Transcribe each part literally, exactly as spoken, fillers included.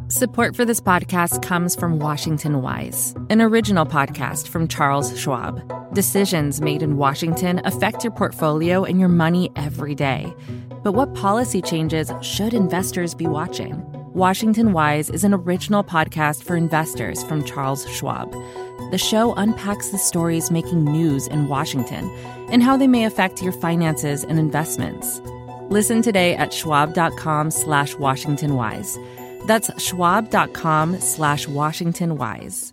Support for this podcast comes from Washington Wise, an original podcast from Charles Schwab. Decisions made in Washington affect your portfolio and your money every day. But what policy changes should investors be watching? Washington Wise is an original podcast for investors from Charles Schwab. The show unpacks the stories making news in Washington and how they may affect your finances and investments. Listen today at schwab.com slash Washington Wise. That's schwab.com slash Washington Wise.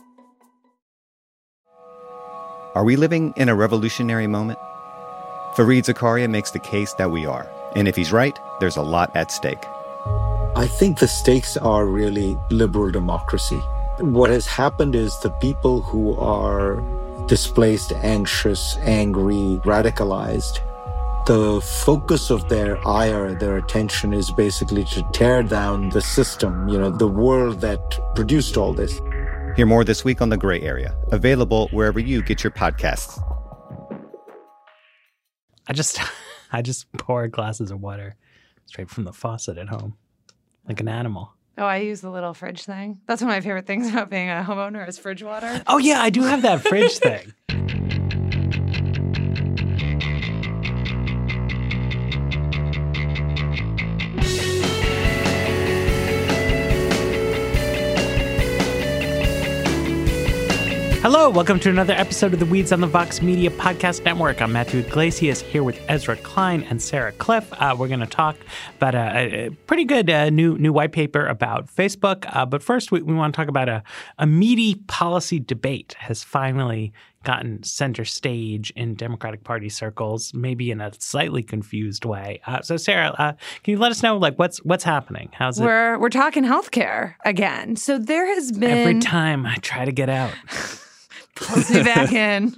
Are we living in a revolutionary moment? Fareed Zakaria makes the case that we are. And if he's right, there's a lot at stake. I think the stakes are really liberal democracy. What has happened is the people who are displaced, anxious, angry, radicalized, the focus of their ire, their attention is basically to tear down the system, you know, the world that produced all this. Hear more this week on The Gray Area, available wherever you get your podcasts. I just, I just pour glasses of water straight from the faucet at home, like an animal. Oh, I use the little fridge thing. That's one of my favorite things about being a homeowner is fridge water. Oh, yeah, I do have that fridge thing. Hello, welcome to another episode of the Weeds on the Vox Media Podcast Network. I'm Matthew Iglesias here with Ezra Klein and Sarah Cliff. Uh, we're going to talk about a, a pretty good uh, new new white paper about Facebook. Uh, but first, we, we want to talk about a, a meaty policy debate has finally gotten center stage in Democratic Party circles, maybe in a slightly confused way. Uh, so, Sarah, uh, can you let us know like what's what's happening? How's it? We're we're talking healthcare again. So there has been every time I try to get out. Pulls me back in.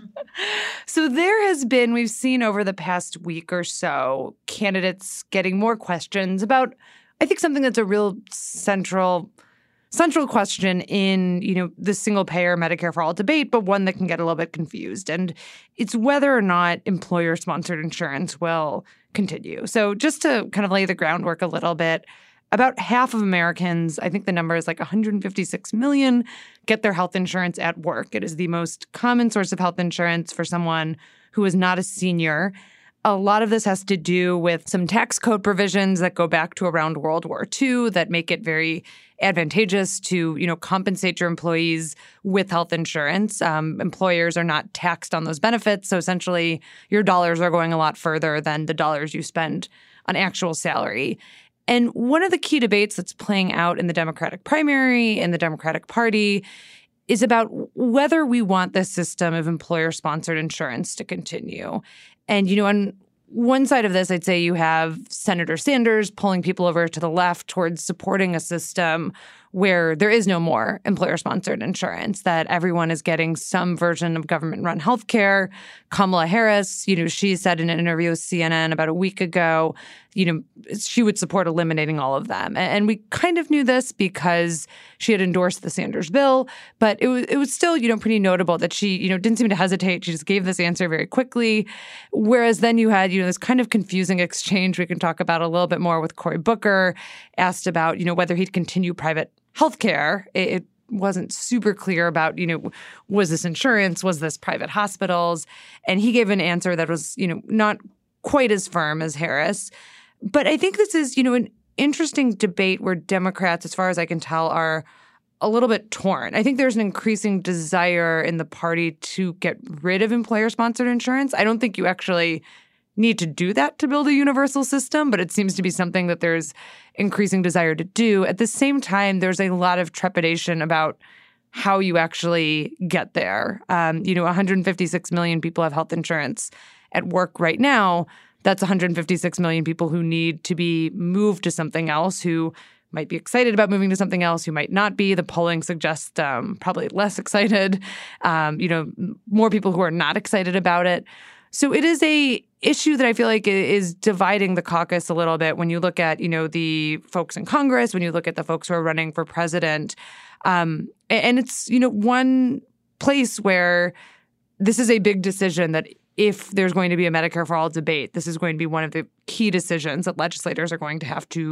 So there has been, we've seen over the past week or so, candidates getting more questions about, I think, something that's a real central central question in, you know, the single-payer Medicare for All debate, but one that can get a little bit confused. And it's whether or not employer-sponsored insurance will continue. So just to kind of lay the groundwork a little bit, about half of Americans, I think the number is like one hundred fifty-six million, get their health insurance at work. It is the most common source of health insurance for someone who is not a senior. A lot of this has to do with some tax code provisions that go back to around World War Two that make it very advantageous to, you know, compensate your employees with health insurance. Um, employers are not taxed on those benefits. So essentially, your dollars are going a lot further than the dollars you spend on actual salary. And one of the key debates that's playing out in the Democratic primary, in the Democratic Party, is about whether we want this system of employer-sponsored insurance to continue. And, you know, on one side of this, I'd say you have Senator Sanders pulling people over to the left towards supporting a system where there is no more employer-sponsored insurance, that everyone is getting some version of government-run health care. Kamala Harris, you know, she said in an interview with C N N about a week ago, you know, she would support eliminating all of them. And we kind of knew this because she had endorsed the Sanders bill, but it was it was still, you know, pretty notable that she, you know, didn't seem to hesitate. She just gave this answer very quickly. Whereas then you had, you know, this kind of confusing exchange we can talk about a little bit more with Cory Booker, asked about, you know, whether he'd continue private healthcare. It, it wasn't super clear about, you know, was this insurance? Was this private hospitals? And he gave an answer that was, you know, not quite as firm as Harris. But I think this is, you know, an interesting debate where Democrats, as far as I can tell, are a little bit torn. I think there's an increasing desire in the party to get rid of employer-sponsored insurance. I don't think you actually need to do that to build a universal system, but it seems to be something that there's increasing desire to do. At the same time, there's a lot of trepidation about how you actually get there. Um, you know, one hundred fifty-six million people have health insurance at work right now. That's one hundred fifty-six million people who need to be moved to something else, who might be excited about moving to something else, who might not be. The polling suggests um, probably less excited, um, you know, more people who are not excited about it. So it is a issue that I feel like is dividing the caucus a little bit when you look at, you know, the folks in Congress, when you look at the folks who are running for president. Um, and it's, you know, one place where this is a big decision that if there's going to be a Medicare for All debate, this is going to be one of the key decisions that legislators are going to have to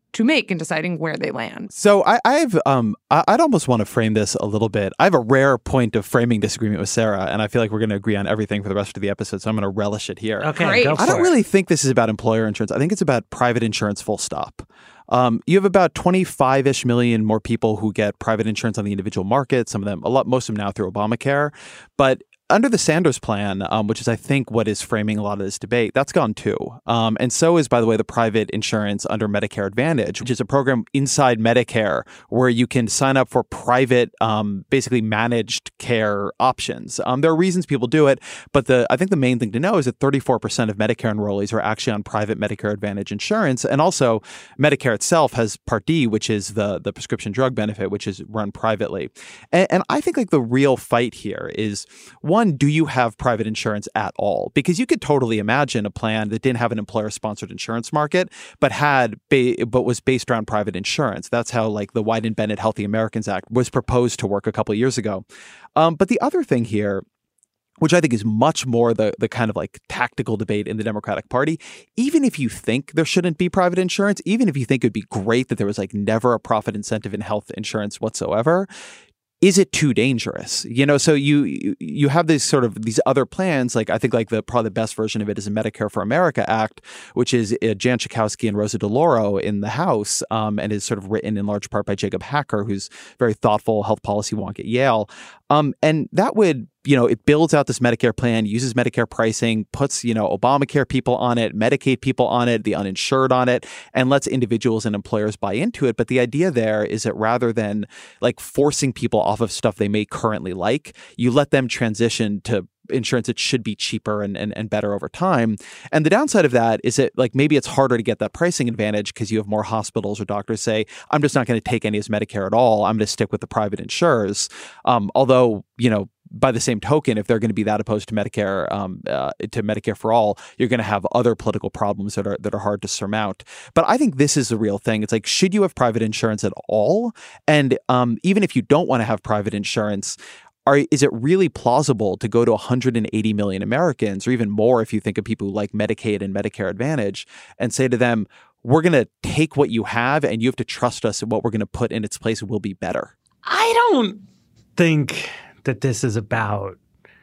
to make in deciding where they land. So I, I've um I, I'd almost want to frame this a little bit. I have a rare point of framing disagreement with Sarah, and I feel like we're going to agree on everything for the rest of the episode. So I'm going to relish it here. Okay, Great. go for I don't it. really think this is about employer insurance. I think it's about private insurance. Full stop. Um, you have about twenty-five-ish million more people who get private insurance on the individual market. Some of them, a lot, most of them now through Obamacare, but under the Sanders plan, um, which is, I think, what is framing a lot of this debate, that's gone too. Um, and so is, by the way, the private insurance under Medicare Advantage, which is a program inside Medicare where you can sign up for private, um, basically managed care options. Um, there are reasons people do it, but the I think the main thing to know is that thirty-four percent of Medicare enrollees are actually on private Medicare Advantage insurance. And also, Medicare itself has Part D, which is the, the prescription drug benefit, which is run privately. And, and I think like the real fight here is, one, One, do you have private insurance at all? Because you could totally imagine a plan that didn't have an employer-sponsored insurance market, but had ba- but was based around private insurance. That's how like the Wyden-Bennett Healthy Americans Act was proposed to work a couple of years ago. Um, but the other thing here, which I think is much more the the kind of like tactical debate in the Democratic Party, even if you think there shouldn't be private insurance, even if you think it would be great that there was like never a profit incentive in health insurance whatsoever, is it too dangerous? You know, so you you have these sort of these other plans, like I think like the probably the best version of it is the Medicare for America Act, which is uh, Jan Schakowsky and Rosa DeLauro in the House, um, and is sort of written in large part by Jacob Hacker, who's very thoughtful health policy wonk at Yale. Um, and that would, you know, it builds out this Medicare plan, uses Medicare pricing, puts, you know, Obamacare people on it, Medicaid people on it, the uninsured on it, and lets individuals and employers buy into it. But the idea there is that rather than like forcing people off of stuff they may currently like, you let them transition to insurance that should be cheaper and, and, and better over time. And the downside of that is that like maybe it's harder to get that pricing advantage because you have more hospitals or doctors say, I'm just not going to take any as Medicare at all. I'm going to stick with the private insurers. Um, although, you know, by the same token, if they're going to be that opposed to Medicare, um, uh, to Medicare for all, you're going to have other political problems that are that are hard to surmount. But I think this is the real thing. It's like, should you have private insurance at all? And um, even if you don't want to have private insurance, Are, is it really plausible to go to one hundred eighty million Americans, or even more if you think of people who like Medicaid and Medicare Advantage, and say to them, we're going to take what you have and you have to trust us that what we're going to put in its place will be better? I don't think that this is about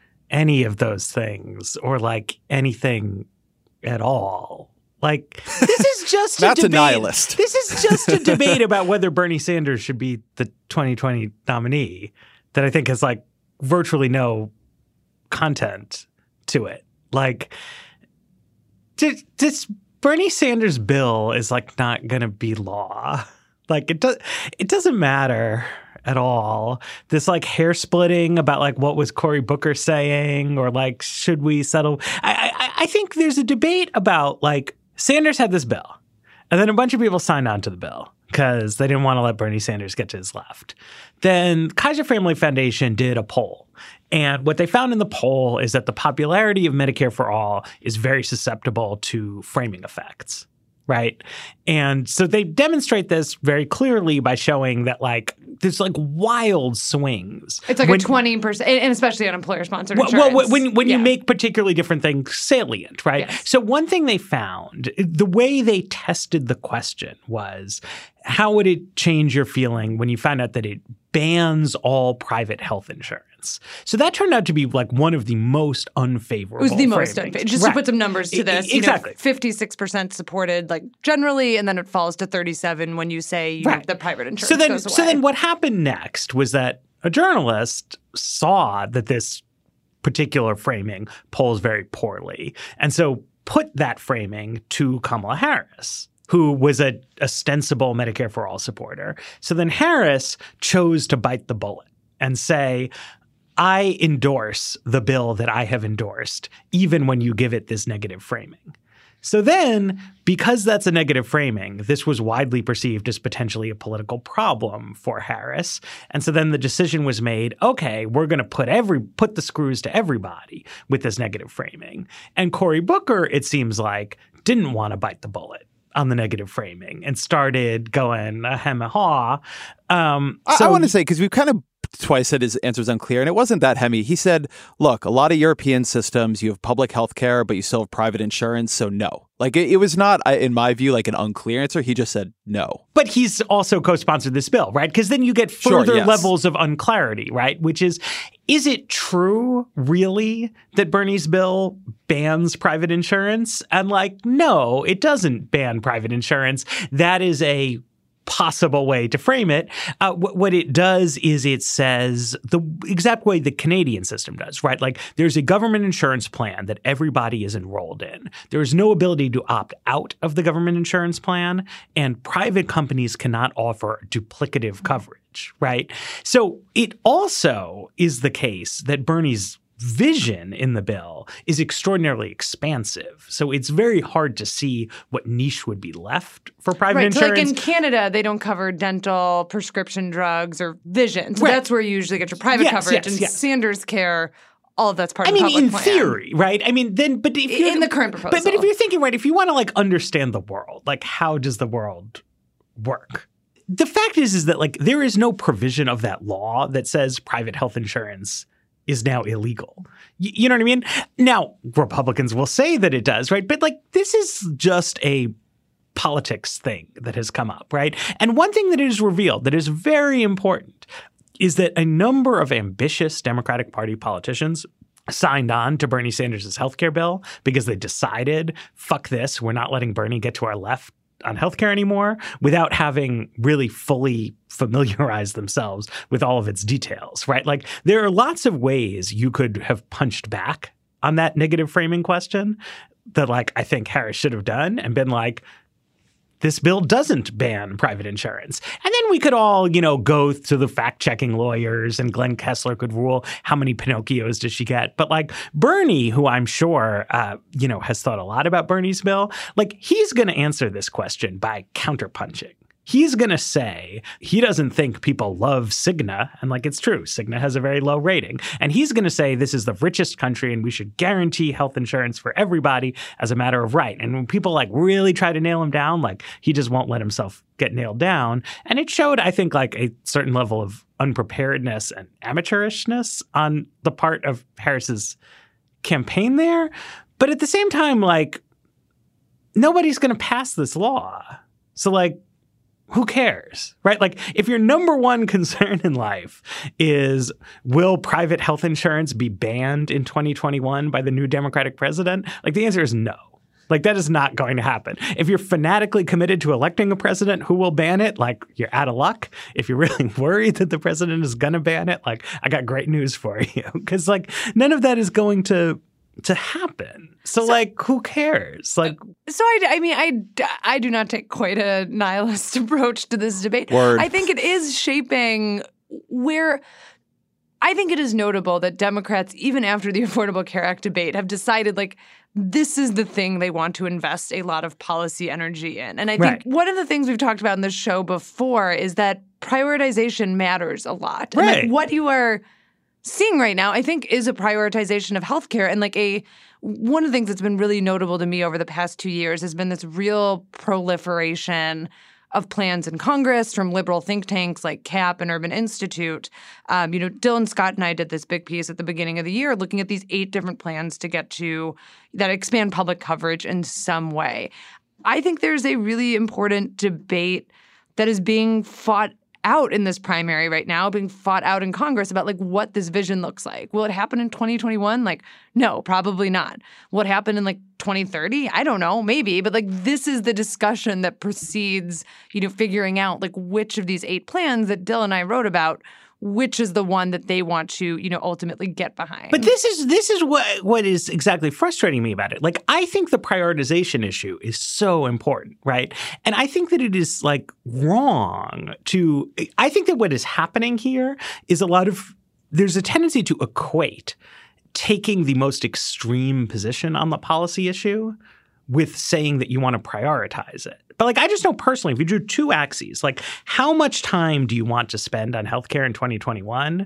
any of those things or like anything at all. Like, this is just a That's debate. a nihilist. This is just a debate about whether Bernie Sanders should be the twenty twenty nominee that I think has like virtually no content to it. Like, this, this Bernie Sanders bill is like not going to be law. Like, it does. It doesn't matter at all. This like hair splitting about like what was Cory Booker saying, or like should we settle? I, I I think there's a debate about like Sanders had this bill, and then a bunch of people signed on to the bill because they didn't want to let Bernie Sanders get to his left. Then Kaiser Family Foundation did a poll. And what they found in the poll is that the popularity of Medicare for All is very susceptible to framing effects, right? And so they demonstrate this very clearly by showing that like there's like wild swings. It's like when, a twenty percent, and especially on employer-sponsored well, insurance. well, when, when yeah. you make particularly different things salient, right? Yes. So one thing they found, the way they tested the question was, how would it change your feeling when you find out that it bans all private health insurance? So that turned out to be like one of the most unfavorable. It was the most framings. unfavorable. Just right. to put some numbers to this, E- exactly. You know, fifty-six percent supported like generally, and then it falls to thirty-seven when you say you Right. know, the private insurance so then, goes away. So then what happened next was that a journalist saw that this particular framing polls very poorly, and so put that framing to Kamala Harris, who was a ostensible Medicare for All supporter. So then Harris chose to bite the bullet and say, I endorse the bill that I have endorsed, even when you give it this negative framing. So then, because that's a negative framing, this was widely perceived as potentially a political problem for Harris. And so then the decision was made, okay, we're going to put every put the screws to everybody with this negative framing. And Cory Booker, it seems like, didn't want to bite the bullet on the negative framing and started going ahem, aha. Um, I, so, I want to say, because we've kind of twice said his answer was unclear, and it wasn't that, Hemi. He said, look, a lot of European systems, you have public health care, but you still have private insurance, so no. Like, it, it was not, in my view, like an unclear answer. He just said no. But he's also co-sponsored this bill, right? Because then you get further sure, yes. levels of unclarity, right? Which is, is it true, really, that Bernie's bill bans private insurance? And like, no, it doesn't ban private insurance. That is a possible way to frame it. Uh, wh- what it does is it says the exact way the Canadian system does, right? Like there's a government insurance plan that everybody is enrolled in. There is no ability to opt out of the government insurance plan, and private companies cannot offer duplicative coverage, right? So it also is the case that Bernie's vision in the bill is extraordinarily expansive. So it's very hard to see what niche would be left for private right, insurance. So like in Canada, they don't cover dental, prescription drugs, or vision. So right. that's where you usually get your private yes, coverage. yes, and yes. Sanders Care, all of that's part I of the mean, public in plan. theory, right? I mean, then, but if you're in the current proposal. But, but if you're thinking, right, if you want to like understand the world, like how does the world work? The fact is, is that like there is no provision of that law that says private health insurance is now illegal. Y- you know what I mean? Now, Republicans will say that it does, right? But like this is just a politics thing that has come up, right? And one thing that is revealed that is very important is that a number of ambitious Democratic Party politicians signed on to Bernie Sanders' healthcare bill because they decided, fuck this, we're not letting Bernie get to our left on healthcare anymore without having really fully familiarized themselves with all of its details, right? Like there are lots of ways you could have punched back on that negative framing question that like I think Harris should have done and been like, this bill doesn't ban private insurance. And then we could all, you know, go to the fact-checking lawyers and Glenn Kessler could rule how many Pinocchios does she get. But like Bernie, who I'm sure, uh, you know, has thought a lot about Bernie's bill, like he's going to answer this question by counterpunching. He's going to say he doesn't think people love Cigna. And like, it's true. Cigna has a very low rating. And he's going to say this is the richest country and we should guarantee health insurance for everybody as a matter of right. And when people like really try to nail him down, like he just won't let himself get nailed down. And it showed, I think, like a certain level of unpreparedness and amateurishness on the part of Harris's campaign there. But at the same time, like nobody's going to pass this law. So like, who cares, right? Like if your number one concern in life is will private health insurance be banned in twenty twenty-one by the new Democratic president? Like the answer is no. Like that is not going to happen. If you're fanatically committed to electing a president who will ban it, like you're out of luck. If you're really worried that the president is going to ban it, like I got great news for you. Because like none of that is going to to happen. So, so like, who cares? Like, so I, I mean, I, I do not take quite a nihilist approach to this debate. Word. I think it is shaping where I think it is notable that Democrats, even after the Affordable Care Act debate, have decided like this is the thing they want to invest a lot of policy energy in. And I think right. one of the things we've talked about in this show before is that prioritization matters a lot. Right. And like what you are seeing right now, I think, is a prioritization of healthcare. And like a one of the things that's been really notable to me over the past two years has been this real proliferation of plans in Congress from liberal think tanks like CAP and Urban Institute. Um, you know, Dylan Scott and I did this big piece at the beginning of the year looking at these eight different plans to get to that expand public coverage in some way. I think there's a really important debate that is being fought out in this primary right now, being fought out in Congress about like what this vision looks like. Will it happen in twenty twenty-one? Like, no, probably not. Will it happen in like twenty thirty? I don't know, maybe. But like this is the discussion that precedes, you know, figuring out like which of these eight plans that Dylan and I wrote about, which is the one that they want to, you know, ultimately get behind. But this is this is what what is exactly frustrating me about it. Like, I think the prioritization issue is so important, right? And I think that it is like wrong to – I think that what is happening here is a lot of – there's a tendency to equate taking the most extreme position on the policy issue with saying that you want to prioritize it. But like, I just know personally, if you drew two axes, like how much time do you want to spend on healthcare in twenty twenty-one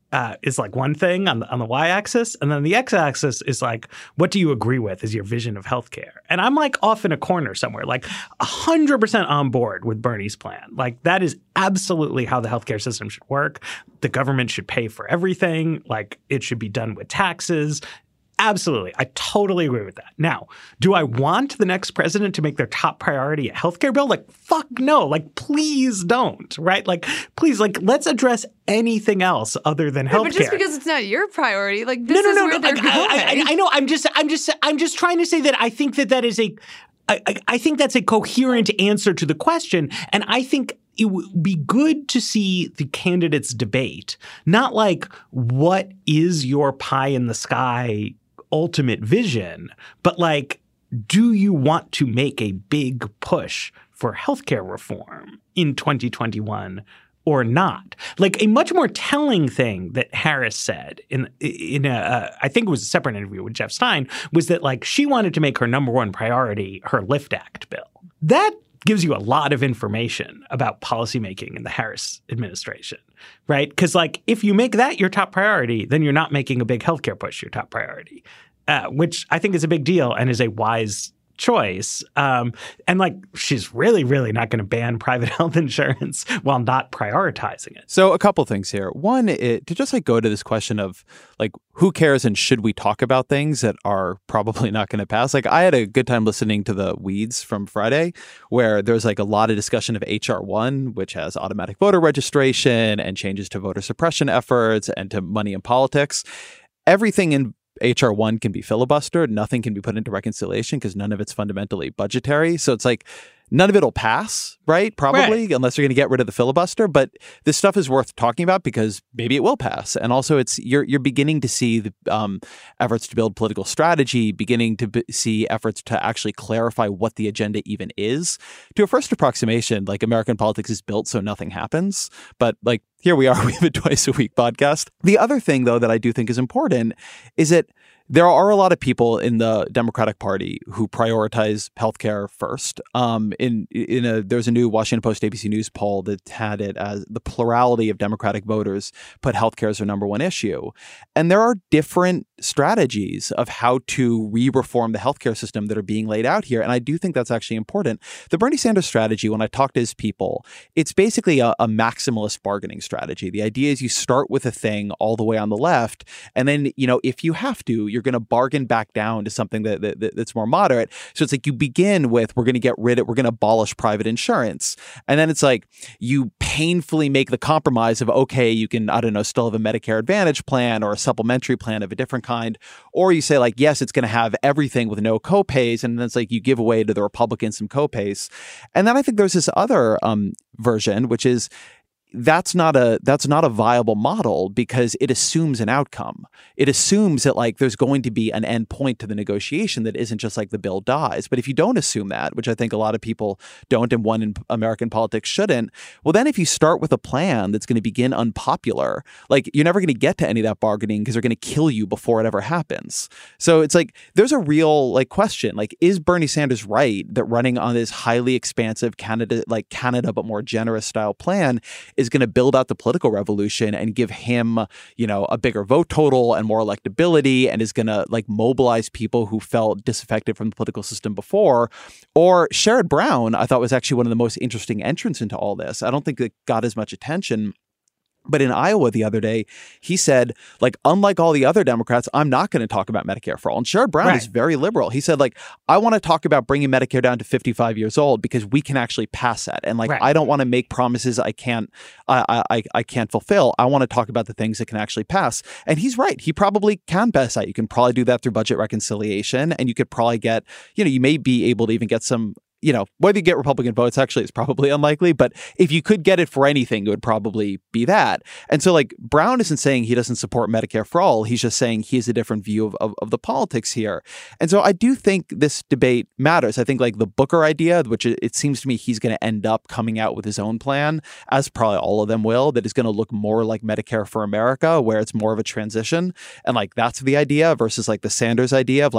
uh, is like one thing on the, on the y-axis, and then the x-axis is like, what do you agree with is your vision of healthcare? And I'm like off in a corner somewhere, like one hundred percent on board with Bernie's plan. Like that is absolutely how the healthcare system should work. The government should pay for everything. Like it should be done with taxes. Absolutely. I totally agree with that. Now, do I want the next president to make their top priority a healthcare bill? Like, fuck no. Like, please don't, right? Like, please, like, let's address anything else other than healthcare. But just because it's not your priority, like, this no, no, is no, where no. they're Like, going. I, I, I know. I'm just, I'm just, I'm just trying to say that I think that that is a, I, I, I think that's a coherent answer to the question. And I think it would be good to see the candidates debate, not like, what is your pie in the sky ultimate vision, but like, do you want to make a big push for healthcare reform in twenty twenty-one or not? Like a much more telling thing that Harris said in in a uh, I think it was a separate interview with Jeff Stein was that like she wanted to make her number one priority her LIFT Act bill. That gives you a lot of information about policymaking in the Harris administration, right? Because like if you make that your top priority, then you're not making a big healthcare push your top priority, uh, which I think is a big deal and is a wise choice. Um, and like she's really, really not going to ban private health insurance while not prioritizing it. So a couple things here. One, it, to just like go to this question of like, who cares and should we talk about things that are probably not going to pass? Like I had a good time listening to the Weeds from Friday where there's like a lot of discussion of H R one, which has automatic voter registration and changes to voter suppression efforts and to money in politics. Everything in H R one can be filibustered. Nothing can be put into reconciliation because none of it's fundamentally budgetary. So it's like none of it will pass, right? Probably, right. Unless you're going to get rid of the filibuster. But this stuff is worth talking about because maybe it will pass. And also, it's you're you're beginning to see the um, efforts to build political strategy, beginning to b- see efforts to actually clarify what the agenda even is. To a first approximation, like American politics is built so nothing happens. But like here we are, we have a twice a week podcast. The other thing, though, that I do think is important is that there are a lot of people in the Democratic Party who prioritize healthcare first. Um, in in a there's a new Washington Post A B C News poll that had it as the plurality of Democratic voters put healthcare as their number one issue. And there are different strategies of how to re-reform the healthcare system that are being laid out here. And I do think that's actually important. The Bernie Sanders strategy, when I talk to his people, it's basically a, a maximalist bargaining strategy. The idea is you start with a thing all the way on the left, and then, you know, if you have to, you're going to bargain back down to something that, that that's more moderate. So it's like you begin with, we're going to get rid of, we're going to abolish private insurance. And then it's like you painfully make the compromise of, okay, you can, I don't know, still have a Medicare Advantage plan or a supplementary plan of a different kind. Or you say like, yes, it's going to have everything with no copays. And then it's like you give away to the Republicans some copays. And then I think there's this other um, version, which is, that's not a that's not a viable model because it assumes an outcome. It assumes that like there's going to be an end point to the negotiation that isn't just like the bill dies. But if you don't assume that, which I think a lot of people don't and one in American politics shouldn't, well then if you start with a plan that's going to begin unpopular, like you're never going to get to any of that bargaining because they're going to kill you before it ever happens. So it's like there's a real like question, like is Bernie Sanders right that running on this highly expansive Canada like Canada but more generous style plan is going to build out the political revolution and give him, you know, a bigger vote total and more electability and is going to like mobilize people who felt disaffected from the political system before? Or Sherrod Brown, I thought was actually one of the most interesting entrants into all this. I don't think it got as much attention. But in Iowa the other day, he said, like, unlike all the other Democrats, I'm not going to talk about Medicare for all. And Sherrod Brown right. is very liberal. He said, like, I want to talk about bringing Medicare down to fifty-five years old because we can actually pass that. And like, right. I don't want to make promises I can't, I, I, I can't fulfill. I want to talk about the things that can actually pass. And he's right. He probably can pass that. You can probably do that through budget reconciliation. And you could probably get, you know, you may be able to even get some, you know, whether you get Republican votes, actually, it's probably unlikely. But if you could get it for anything, it would probably be that. And so, like, Brown isn't saying he doesn't support Medicare for all. He's just saying he has a different view of, of, of the politics here. And so I do think this debate matters. I think, like, the Booker idea, which it, it seems to me he's going to end up coming out with his own plan, as probably all of them will, that is going to look more like Medicare for America, where it's more of a transition. And, like, that's the idea versus, like, the Sanders idea of, like,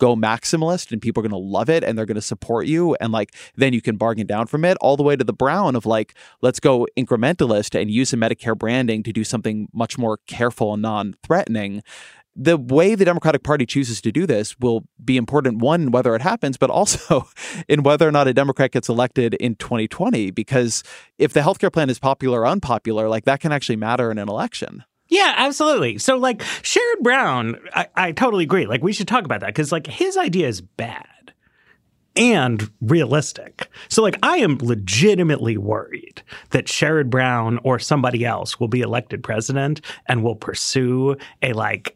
go maximalist and people are going to love it and they're going to support you. And like, then you can bargain down from it, all the way to the Brown of like, let's go incrementalist and use the Medicare branding to do something much more careful and non-threatening. The way the Democratic Party chooses to do this will be important, one, whether it happens, but also in whether or not a Democrat gets elected in twenty twenty, because if the healthcare plan is popular or unpopular, like that can actually matter in an election. Yeah, absolutely. So like Sherrod Brown, I, I totally agree. Like we should talk about that because like his idea is bad and realistic. So like I am legitimately worried that Sherrod Brown or somebody else will be elected president and will pursue a like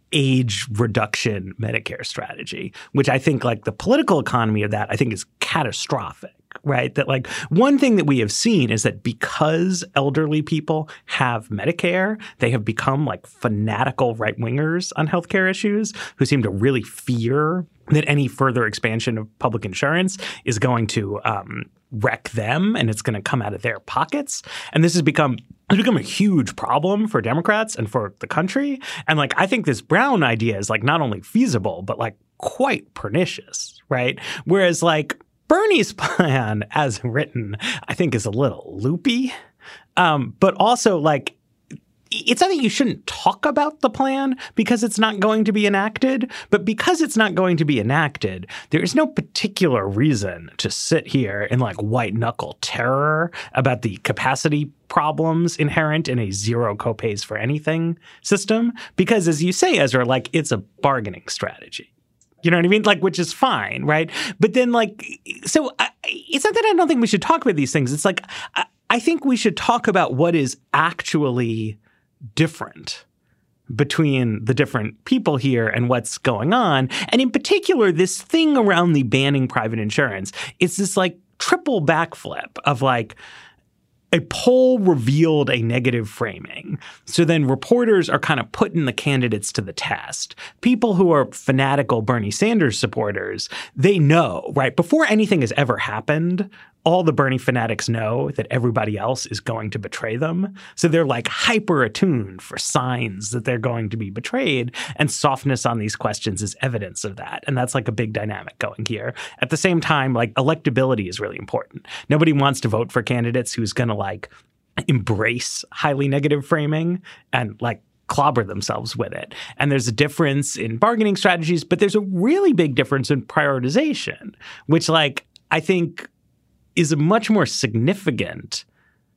age reduction Medicare strategy, which I think like the political economy of that I think is catastrophic. Right? That like one thing that we have seen is that because elderly people have Medicare, they have become like fanatical right wingers on healthcare issues who seem to really fear that any further expansion of public insurance is going to um, wreck them and it's going to come out of their pockets. And this has become It's become a huge problem for Democrats and for the country. And like I think this Brown idea is like not only feasible, but like quite pernicious, right? Whereas like Bernie's plan, as written, I think is a little loopy, um, but also like it's not that you shouldn't talk about the plan because it's not going to be enacted, but because it's not going to be enacted, there is no particular reason to sit here in like white knuckle terror about the capacity problems inherent in a zero copays for anything system. Because as you say, Ezra, like it's a bargaining strategy. You know what I mean? Like, which is fine, right? But then, like, so I, it's not that I don't think we should talk about these things. It's like I, I think we should talk about what is actually different between the different people here and what's going on. And in particular, this thing around the banning private insurance, it's this like triple backflip of like, a poll revealed a negative framing. So then reporters are kind of putting the candidates to the test. People who are fanatical Bernie Sanders supporters, they know, right? Before anything has ever happened, all the Bernie fanatics know that everybody else is going to betray them. So they're like hyper attuned for signs that they're going to be betrayed. And softness on these questions is evidence of that. And that's like a big dynamic going here. At the same time, like electability is really important. Nobody wants to vote for candidates who's going to like embrace highly negative framing and like clobber themselves with it. And there's a difference in bargaining strategies, but there's a really big difference in prioritization, which like I think is a much more significant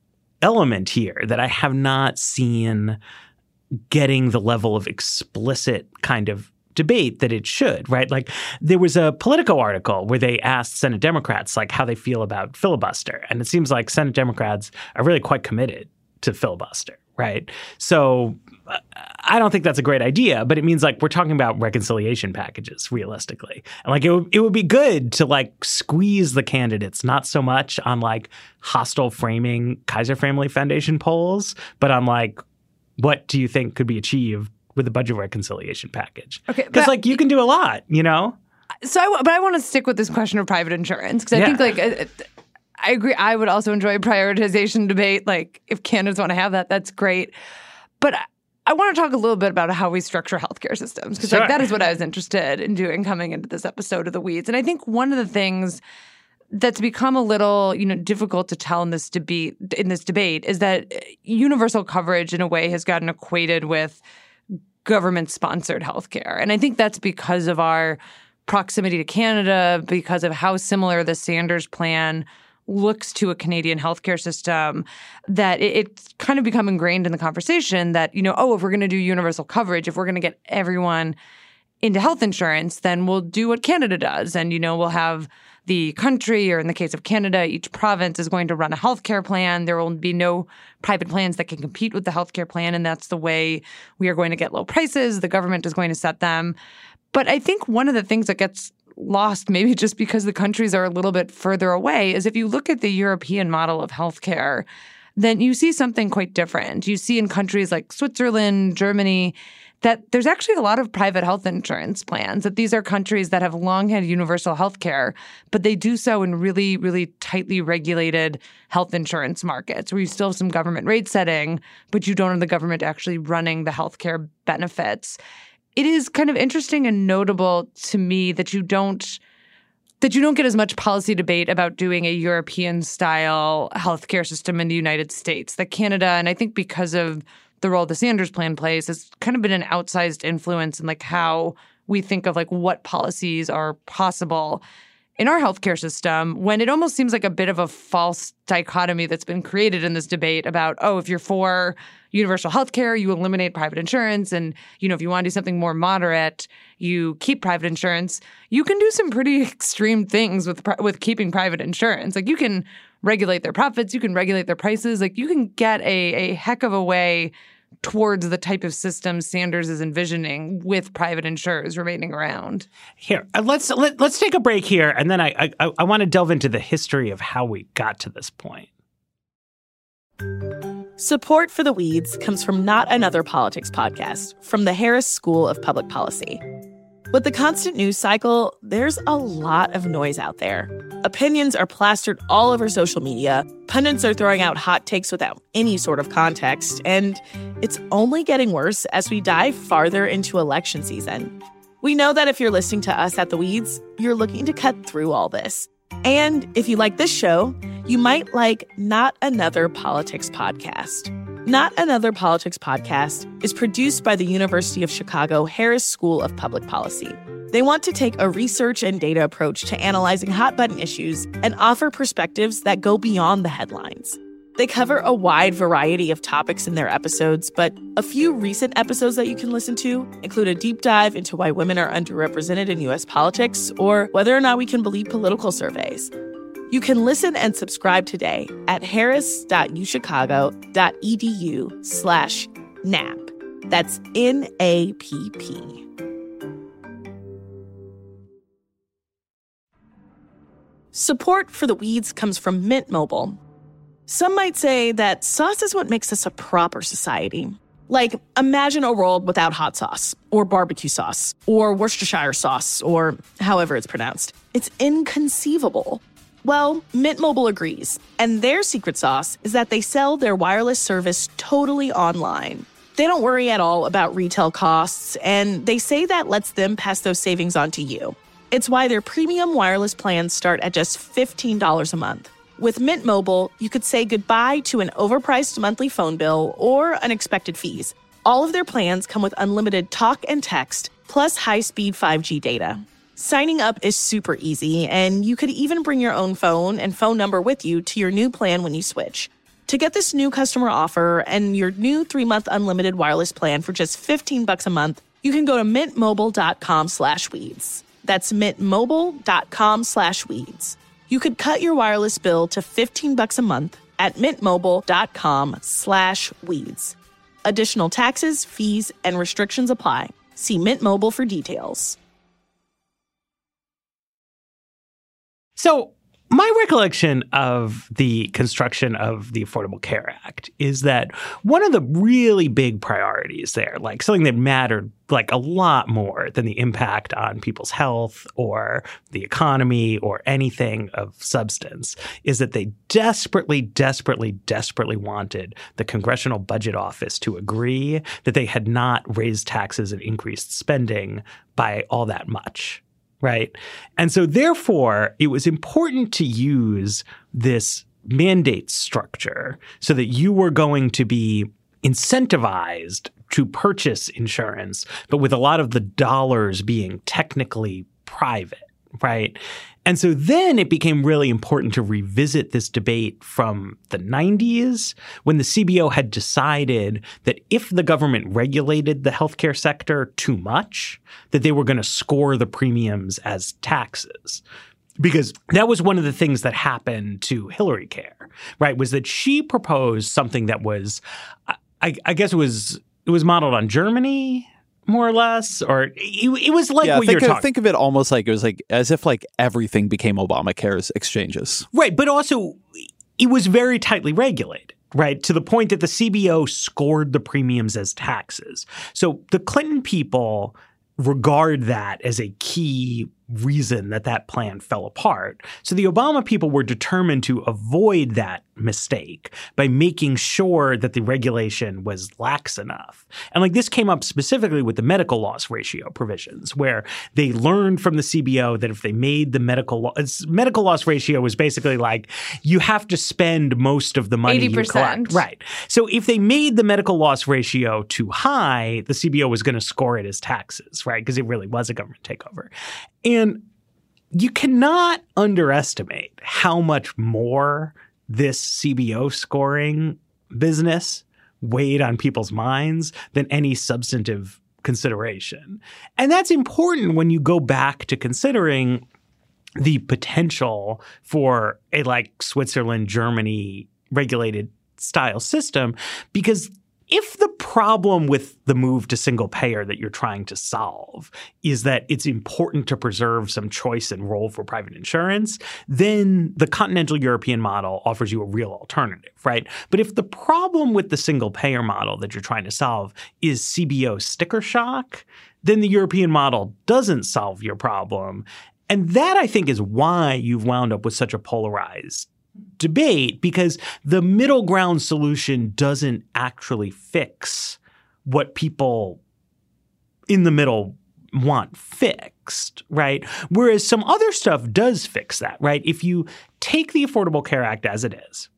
element here that I have not seen getting the level of explicit kind of debate that it should, right? Like there was a Politico article where they asked Senate Democrats like how they feel about filibuster. And it seems like Senate Democrats are really quite committed to filibuster, right? So I don't think that's a great idea, but it means like we're talking about reconciliation packages realistically. And like it would, it would be good to like squeeze the candidates, not so much on like hostile framing Kaiser Family Foundation polls, but on like what do you think could be achieved with a budget reconciliation package? Okay, because like you can do a lot, you know? So, I, but I want to stick with this question of private insurance because I Yeah. think like uh, I agree. I would also enjoy a prioritization debate. Like if candidates want to have that, that's great. But I, I want to talk a little bit about how we structure healthcare systems because Sure. like that is what I was interested in doing coming into this episode of The Weeds. And I think one of the things that's become a little, you know, difficult to tell in this debate in this debate is that universal coverage in a way has gotten equated with government-sponsored healthcare. And I think that's because of our proximity to Canada, because of how similar the Sanders plan looks to a Canadian healthcare system, that it, it's kind of become ingrained in the conversation that, you know, oh, if we're going to do universal coverage, if we're going to get everyone into health insurance, then we'll do what Canada does. And, you know, we'll have the country, or in the case of Canada, each province is going to run a healthcare plan. There will be no private plans that can compete with the healthcare plan. And that's the way we are going to get low prices. The government is going to set them. But I think one of the things that gets lost, maybe just because the countries are a little bit further away, is if you look at the European model of healthcare, then you see something quite different. You see in countries like Switzerland, Germany, that there's actually a lot of private health insurance plans, that these are countries that have long had universal health care, but they do so in really, really tightly regulated health insurance markets where you still have some government rate setting, but you don't have the government actually running the healthcare benefits. it is kind of interesting and notable to me that you don't that you don't get as much policy debate about doing a European-style healthcare system in the United States. That Canada, and I think because of the role the Sanders Plan plays, has kind of been an outsized influence in like how we think of like what policies are possible in our healthcare system, when it almost seems like a bit of a false dichotomy that's been created in this debate about, oh, if you're for universal healthcare, you eliminate private insurance. And, you know, if you want to do something more moderate, you keep private insurance. You can do some pretty extreme things with with keeping private insurance. Like you can regulate their profits, you can regulate their prices. Like you can get a, a heck of a way towards the type of system Sanders is envisioning with private insurers remaining around. Here, uh, let's let, let's take a break here, and then I I, I want to delve into the history of how we got to this point. Support for The Weeds comes from Not Another Politics podcast from the Harris School of Public Policy. With the constant news cycle, there's a lot of noise out there. Opinions are plastered all over social media, pundits are throwing out hot takes without any sort of context, and it's only getting worse as we dive farther into election season. We know that if you're listening to us at The Weeds, you're looking to cut through all this. And if you like this show, you might like Not Another Politics podcast. Not Another Politics podcast is produced by the University of Chicago Harris School of Public Policy. They want to take a research and data approach to analyzing hot-button issues and offer perspectives that go beyond the headlines. They cover a wide variety of topics in their episodes, but a few recent episodes that you can listen to include a deep dive into why women are underrepresented in U S politics or whether or not we can believe political surveys. You can listen and subscribe today at harris.uchicago.edu slash NAP. That's N A P P. Support for The Weeds comes from Mint Mobile. Some might say that sauce is what makes us a proper society. Like, imagine a world without hot sauce, or barbecue sauce, or Worcestershire sauce, or however it's pronounced. It's inconceivable. Well, Mint Mobile agrees, and their secret sauce is that they sell their wireless service totally online. They don't worry at all about retail costs, and they say that lets them pass those savings on to you. It's why their premium wireless plans start at just fifteen dollars a month. With Mint Mobile, you could say goodbye to an overpriced monthly phone bill or unexpected fees. All of their plans come with unlimited talk and text, plus high-speed five G data. Signing up is super easy, and you could even bring your own phone and phone number with you to your new plan when you switch. To get this new customer offer and your new three-month unlimited wireless plan for just fifteen bucks a month, you can go to mintmobile.com slash weeds. That's mintmobile.com slash weeds. You could cut your wireless bill to fifteen bucks a month at mintmobile.com slash weeds. Additional taxes, fees, and restrictions apply. See Mint Mobile for details. So my recollection of the construction of the Affordable Care Act is that one of the really big priorities there, like something that mattered like a lot more than the impact on people's health or the economy or anything of substance, is that they desperately, desperately, desperately wanted the Congressional Budget Office to agree that they had not raised taxes and increased spending by all that much. Right. And so therefore, it was important to use this mandate structure so that you were going to be incentivized to purchase insurance, but with a lot of the dollars being technically private. Right. And so then it became really important to revisit this debate from the nineties when the C B O had decided that if the government regulated the healthcare sector too much, that they were going to score the premiums as taxes. Because that was one of the things that happened to Hillary Care, right, was that she proposed something that was, I, I guess it was it was modeled on Germany, more or less, or it, it was like yeah, what think you're of, talking. Think of it almost like it was like as if like everything became Obamacare's exchanges. Right. But also it was very tightly regulated, right, to the point that the C B O scored the premiums as taxes. So the Clinton people regard that as a key reason that that plan fell apart. So the Obama people were determined to avoid that mistake by making sure that the regulation was lax enough. And like this came up specifically with the medical loss ratio provisions, where they learned from the C B O that if they made the medical lo- medical loss ratio was basically like you have to spend most of the money eighty percent. you collect. Right. So if they made the medical loss ratio too high, the C B O was going to score it as taxes, right? Because it really was a government takeover. And you cannot underestimate how much more this C B O scoring business weighed on people's minds than any substantive consideration. And that's important when you go back to considering the potential for a like Switzerland, Germany regulated style system, because if the problem with the move to single payer that you're trying to solve is that it's important to preserve some choice and role for private insurance, then the continental European model offers you a real alternative, right? But if the problem with the single payer model that you're trying to solve is C B O sticker shock, then the European model doesn't solve your problem. And that, I think, is why you've wound up with such a polarized debate, because the middle ground solution doesn't actually fix what people in the middle want fixed, right? Whereas some other stuff does fix that, right? If you take the Affordable Care Act as it is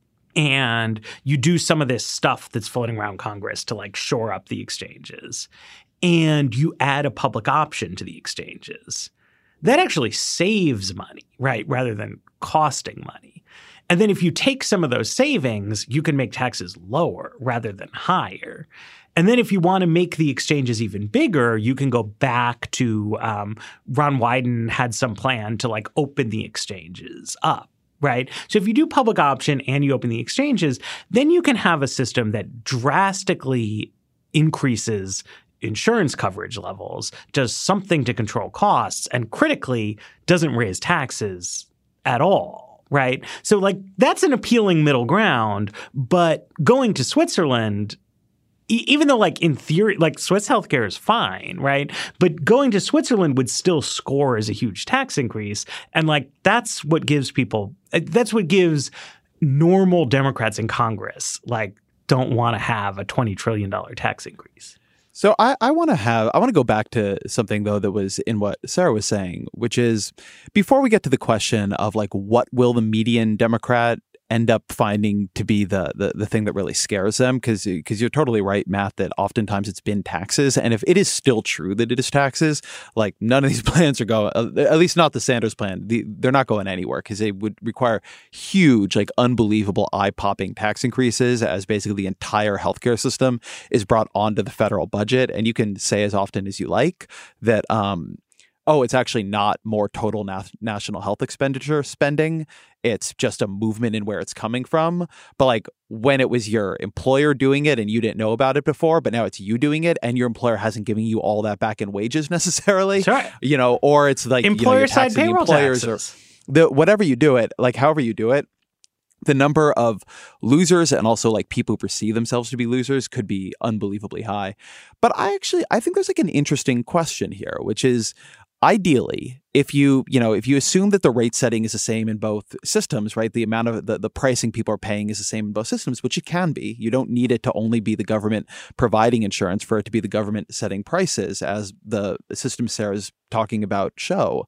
and you do some of this stuff that's floating around Congress to like shore up the exchanges and you add a public option to the exchanges, that actually saves money, right? Rather than costing money. And then if you take some of those savings, you can make taxes lower rather than higher. And then if you want to make the exchanges even bigger, you can go back to um, Ron Wyden had some plan to like open the exchanges up, right? So if you do public option and you open the exchanges, then you can have a system that drastically increases insurance coverage levels, does something to control costs, and critically doesn't raise taxes at all. Right. So like that's an appealing middle ground. But going to Switzerland, e- even though like in theory, like Swiss healthcare is fine. Right. But going to Switzerland would still score as a huge tax increase. And like that's what gives people that's what gives normal Democrats in Congress like don't want to have a twenty trillion dollars tax increase. So I, I want to have I want to go back to something, though, that was in what Sarah was saying, which is before we get to the question of like what will the median Democrat end up finding to be the the, the thing that really scares them, because because you're totally right, Matt, that oftentimes it's been taxes. And if it is still true that it is taxes, like none of these plans are going, at least not the Sanders plan, the, they're not going anywhere because they would require huge, like unbelievable eye-popping tax increases as basically the entire healthcare system is brought onto the federal budget. And you can say as often as you like that, um, oh, it's actually not more total na- national health expenditure spending. It's just a movement in where it's coming from. But like when it was your employer doing it and you didn't know about it before, but now it's you doing it and your employer hasn't given you all that back in wages necessarily, Sure. you know, or it's like employer you know, side payroll employers taxes. Or the, whatever you do it, like however you do it, the number of losers and also like people who perceive themselves to be losers could be unbelievably high. But I actually, I think there's like an interesting question here, which is, ideally, if you, you know, if you assume that the rate setting is the same in both systems, right, the amount of the, the pricing people are paying is the same in both systems, which it can be. You don't need it to only be the government providing insurance for it to be the government setting prices, as the system Sarah's talking about show.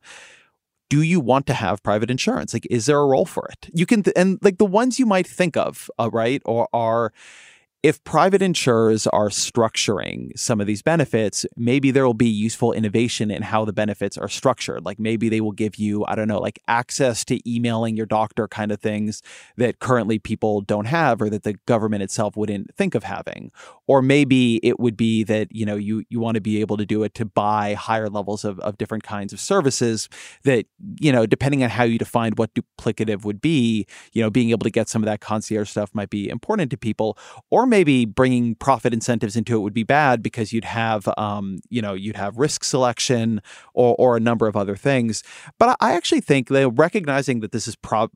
Do you want to have private insurance? Like, is there a role for it? You can, th- and like the ones you might think of, uh, right, or are, if private insurers are structuring some of these benefits, maybe there will be useful innovation in how the benefits are structured. Like maybe they will give you, I don't know, like access to emailing your doctor kind of things that currently people don't have or that the government itself wouldn't think of having. Or maybe it would be that, you know, you, you want to be able to do it to buy higher levels of, of different kinds of services that, you know, depending on how you define what duplicative would be, you know, being able to get some of that concierge stuff might be important to people. Or maybe bringing profit incentives into it would be bad because you'd have, um, you know, you'd have risk selection or, or a number of other things. But I actually think that recognizing that this is prob like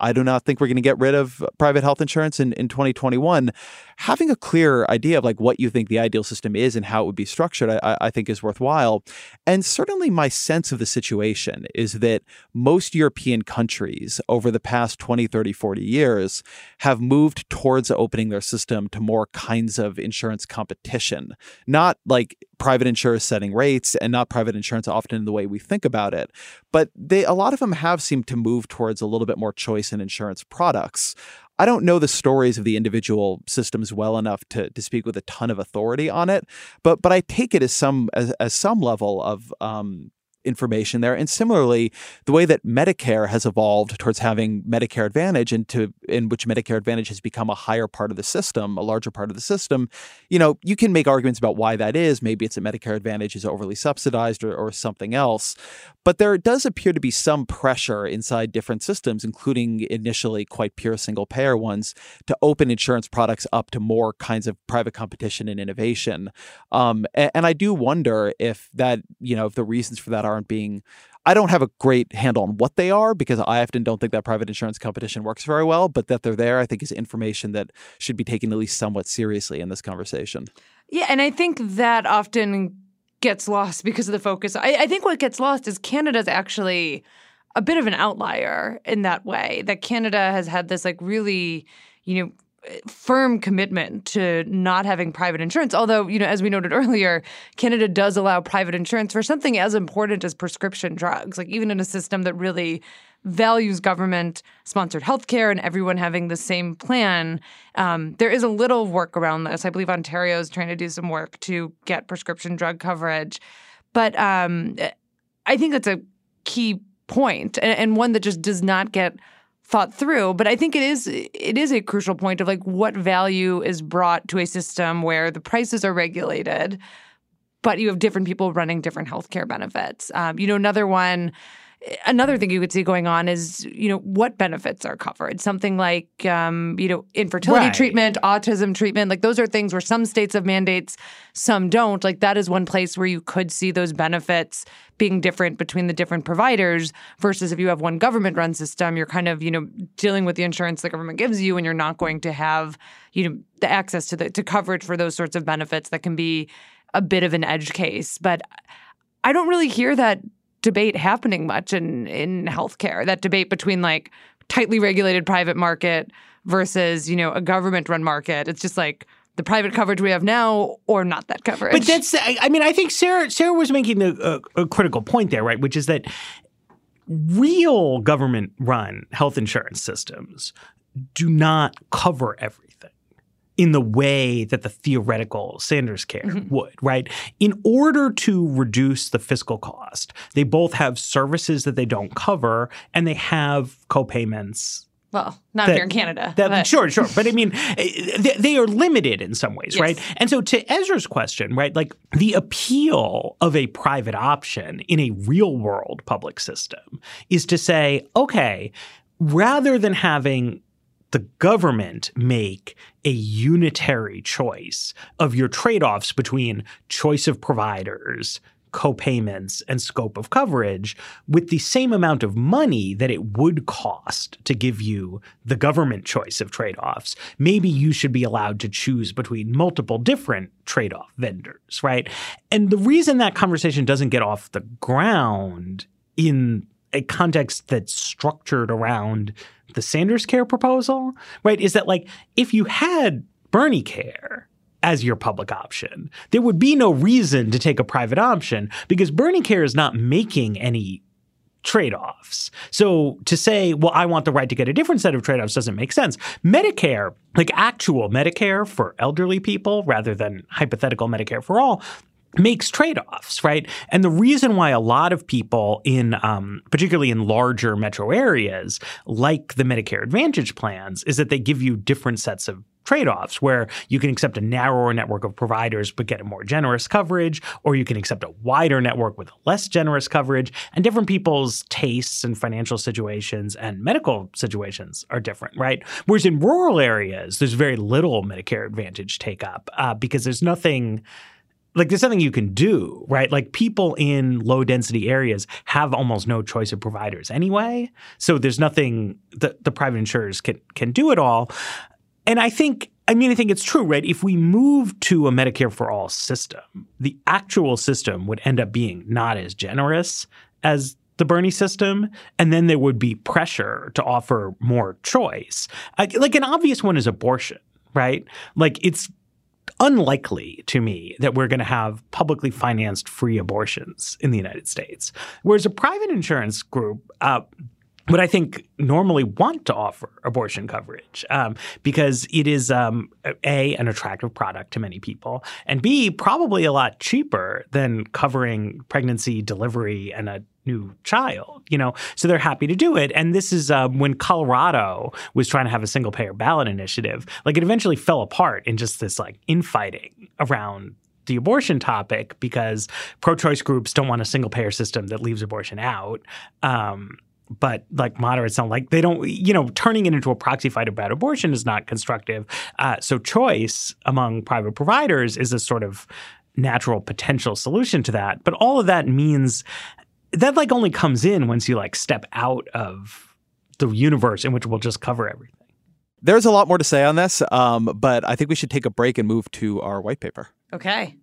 I do not think we're going to get rid of private health insurance in, in twenty twenty-one. Having a clear idea of like what you think the ideal system is and how it would be structured, I, I think is worthwhile. And certainly my sense of the situation is that most European countries over the past twenty, thirty, forty years have moved towards opening their system to more kinds of insurance competition, not like private insurers setting rates and not private insurance often in the way we think about it. But they a lot of them have seemed to move towards a little bit more choice in insurance products. I don't know the stories of the individual systems well enough to, to speak with a ton of authority on it, but but I take it as some as, as some level of um, information there. And similarly, the way that Medicare has evolved towards having Medicare Advantage, into in which Medicare Advantage has become a higher part of the system, a larger part of the system, you know, you can make arguments about why that is. Maybe it's that Medicare Advantage is overly subsidized or, or something else. But there does appear to be some pressure inside different systems, including initially quite pure single payer ones, to open insurance products up to more kinds of private competition and innovation. Um, and, and I do wonder if that, you know, if the reasons for that aren't being, I don't have a great handle on what they are because I often don't think that private insurance competition works very well, but that they're there, I think is information that should be taken at least somewhat seriously in this conversation. Yeah, and I think that often gets lost because of the focus. I, I think what gets lost is Canada's actually a bit of an outlier in that way, that Canada has had this like really, you know, firm commitment to not having private insurance. Although, you know, as we noted earlier, Canada does allow private insurance for something as important as prescription drugs, like even in a system that really values government-sponsored healthcare and everyone having the same plan. Um, there is a little work around this. I believe Ontario is trying to do some work to get prescription drug coverage. But um, I think that's a key point, and, and one that just does not get thought through. But I think it is it is a crucial point of like what value is brought to a system where the prices are regulated, but you have different people running different healthcare benefits. Um, you know, another one. Another thing you could see going on is, you know, what benefits are covered. Something like, um, you know, infertility right. treatment, autism treatment. Like those are things where some states have mandates, some don't. Like that is one place where you could see those benefits being different between the different providers versus if you have one government-run system, you're kind of, you know, dealing with the insurance the government gives you and you're not going to have, you know, the access to the to coverage for those sorts of benefits that can be a bit of an edge case. But I don't really hear that debate happening much in, in healthcare, that debate between like tightly regulated private market versus, you know, a government-run market. It's just like the private coverage we have now or not that coverage. But that's, I mean, I think Sarah Sarah was making a, a, a critical point there, right, which is that real government-run health insurance systems do not cover everything in the way that the theoretical Sanders care mm-hmm. would, right? In order to reduce the fiscal cost, they both have services that they don't cover and they have co-payments. Well, not that, if you're in Canada. That, but. Sure, sure. But I mean, they, they are limited in some ways, yes. right? And so to Ezra's question, right, like the appeal of a private option in a real world public system is to say, okay, rather than having the government make a unitary choice of your trade-offs between choice of providers, co-payments, and scope of coverage with the same amount of money that it would cost to give you the government choice of trade-offs, maybe you should be allowed to choose between multiple different trade-off vendors, right? And the reason that conversation doesn't get off the ground in a context that's structured around the Sanders Care proposal, right, is that like if you had Bernie Care as your public option, there would be no reason to take a private option because Bernie Care is not making any trade-offs. So to say, well, I want the right to get a different set of trade-offs doesn't make sense. Medicare, like actual Medicare for elderly people rather than hypothetical Medicare for all, makes trade-offs, right? And the reason why a lot of people in, um, particularly in larger metro areas, like the Medicare Advantage plans, is that they give you different sets of trade-offs where you can accept a narrower network of providers but get a more generous coverage, or you can accept a wider network with less generous coverage, and different people's tastes and financial situations and medical situations are different, right? Whereas in rural areas, there's very little Medicare Advantage take-up uh, because there's nothing like there's something you can do, right? Like people in low density areas have almost no choice of providers anyway. So there's nothing that the private insurers can can do at all. And I think, I mean, I think it's true, right? If we move to a Medicare for all system, the actual system would end up being not as generous as the Bernie system, and then there would be pressure to offer more choice. Like an obvious one is abortion, right? Like it's unlikely to me that we're going to have publicly financed free abortions in the United States. Whereas a private insurance group uh, would, I think, normally want to offer abortion coverage um, because it is, um, A, an attractive product to many people, and B, probably a lot cheaper than covering pregnancy, delivery, and a new child, you know, so they're happy to do it. And this is uh, when Colorado was trying to have a single payer ballot initiative, like it eventually fell apart in just this like infighting around the abortion topic because pro-choice groups don't want a single payer system that leaves abortion out. Um, but like moderates don't like, they don't, you know, turning it into a proxy fight about abortion is not constructive. Uh, so choice among private providers is a sort of natural potential solution to that. But all of that means that like only comes in once you like step out of the universe in which we'll just cover everything. There's a lot more to say on this, um, but I think we should take a break and move to our white paper. Okay.